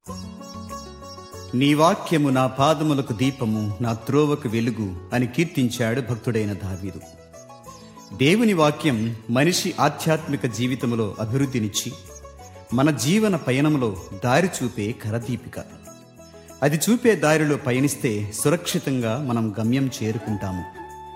నీ వాక్యము నా పాదములకు దీపము, నా త్రోవకు వెలుగు అని కీర్తించాడు భక్తుడైన దావీదు. దేవుని వాక్యం మనిషి ఆధ్యాత్మిక జీవితంలో అభివృద్ధినిచ్చి మన జీవన పయనంలో దారి చూపే కరదీపిక. అది చూపే దారిలో పయనిస్తే సురక్షితంగా మనం గమ్యం చేరుకుంటాము.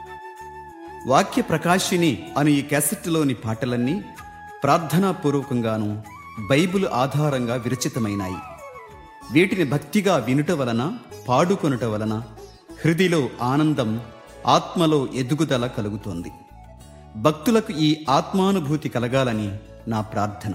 వాక్య ప్రకాశిని అను ఈ క్యాసెట్లోని పాటలన్నీ ప్రార్థనాపూర్వకంగాను బైబిల్ ఆధారంగా విరచితమైనాయి. వీటిని భక్తిగా వినుట వలన, పాడుకొనుట వలన హృదిలో ఆనందం, ఆత్మలో ఎదుగుదల కలుగుతోంది. భక్తులకు ఈ ఆత్మానుభూతి కలగాలని నా ప్రార్థన.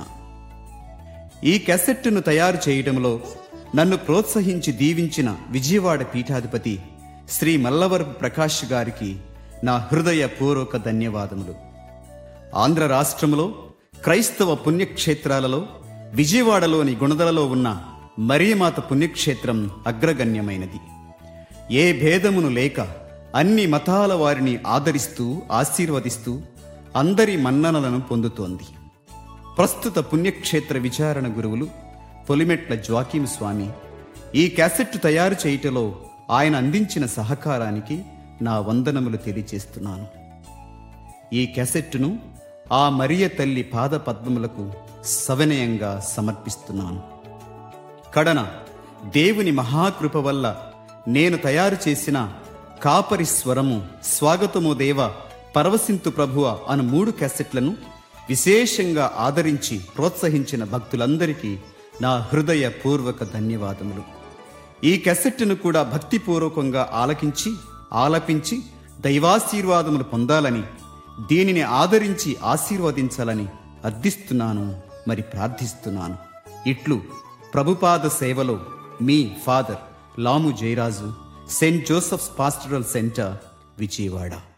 ఈ క్యాసెట్ను తయారు చేయడంలో నన్ను ప్రోత్సహించి దీవించిన విజయవాడ పీఠాధిపతి శ్రీ మల్లవరపు ప్రకాష్ గారికి నా హృదయపూర్వక ధన్యవాదములు. ఆంధ్ర రాష్ట్రంలో క్రైస్తవ పుణ్యక్షేత్రాలలో విజయవాడలోని గుణదలలో ఉన్న మరియమాత పుణ్యక్షేత్రం అగ్రగణ్యమైనది. ఏ భేదమును లేక అన్ని మతాల వారిని ఆదరిస్తూ, ఆశీర్వదిస్తూ అందరి మన్ననలను పొందుతోంది. ప్రస్తుత పుణ్యక్షేత్ర విచారణ గురువులు పొలిమెట్ల జ్వాకీం స్వామి ఈ క్యాసెట్ తయారు చేయటలో ఆయన అందించిన సహకారానికి నా వందనములు తెలియచేస్తున్నాను. ఈ క్యాసెట్ను ఆ మరియ తల్లి పాద పద్మములకు సవినయంగా సమర్పిస్తున్నాను. కడన దేవుని మహాకృప వల్ల నేను తయారు చేసిన కాపరి స్వరము, స్వాగతము దేవ, పరవశింతు ప్రభువ అను 3 క్యాసెట్లను విశేషంగా ఆదరించి ప్రోత్సహించిన భక్తులందరికీ నా హృదయపూర్వక ధన్యవాదములు. ఈ క్యాసెట్ను కూడా భక్తిపూర్వకంగా ఆలపించి దైవాశీర్వాదములు పొందాలని, దీనిని ఆదరించి ఆశీర్వదించాలని అర్థిస్తున్నాను, మరి ప్రార్థిస్తున్నాను. ఇట్లు ప్రభుపాద సేవలో మీ ఫాదర్ లాము Jayaraju, saint Joseph's pastoral centre, Vijayawada.